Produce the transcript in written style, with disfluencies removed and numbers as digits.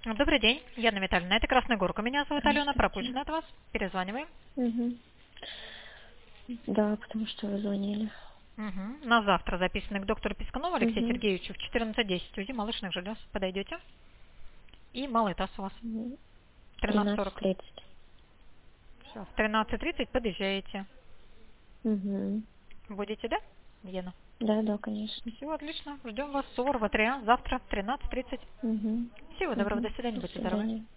Добрый день, Яна Витальевна. Это Красная Горка. Меня зовут Алена, пропущена от вас. Перезваниваем. Угу. Да, потому что вы звонили. Угу. На завтра записаны к доктору Пискунову Алексею Угу. Сергеевичу в 14:10 УЗИ молочных желез. Подойдете? И малый таз у вас. 13:40. 13:30. Все, в 13:30 подъезжаете. Угу. Будете, да, Яна? Да, конечно. Все, отлично. Ждем вас. Суворова 3А завтра в 13:30. Угу. Всего доброго, до свидания, До будьте здоровы. свидания.